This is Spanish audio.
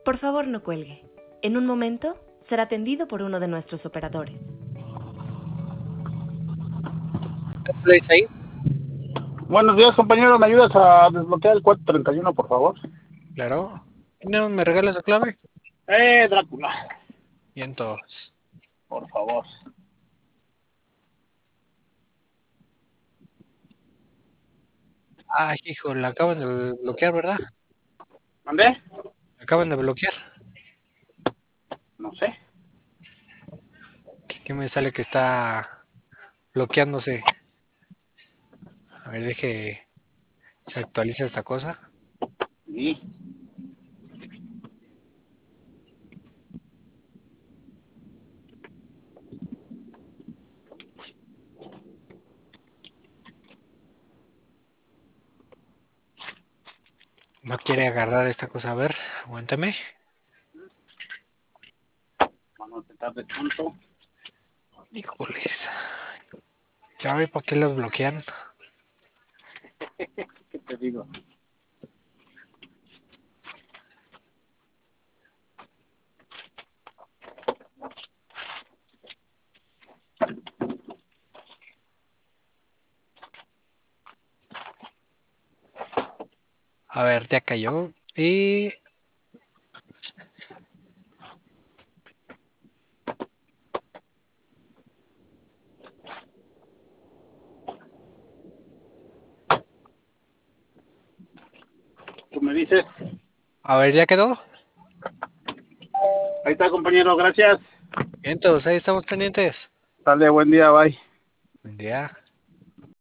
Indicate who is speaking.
Speaker 1: Por favor, no cuelgue. En un momento será atendido por uno de nuestros operadores.
Speaker 2: Place ahí.
Speaker 3: Buenos días, compañero. ¿Me ayudas a desbloquear el 431, por favor?
Speaker 2: Claro. ¿No me regalas la clave?
Speaker 3: Drácula,
Speaker 2: Y entonces.
Speaker 3: por favor.
Speaker 2: Ay, hijo, la acaban de bloquear, ¿verdad?
Speaker 3: ¿Mandé?
Speaker 2: La acaban de bloquear.
Speaker 3: No sé.
Speaker 2: ¿Qué me sale que está bloqueándose? A ver, deje. Se actualiza esta cosa.
Speaker 3: Sí.
Speaker 2: No quiere agarrar esta cosa. A ver, aguántame.
Speaker 3: Vamos a tratar de tanto.
Speaker 2: Híjoles. Ya ve por qué los bloquean.
Speaker 3: ¿Qué te digo?
Speaker 2: A ver, ya cayó. Y
Speaker 3: Tú me dices.
Speaker 2: a ver, ya quedó.
Speaker 3: Ahí está, compañero. Gracias.
Speaker 2: Entonces, ahí estamos pendientes.
Speaker 3: Dale, buen día. Bye.
Speaker 2: Buen día.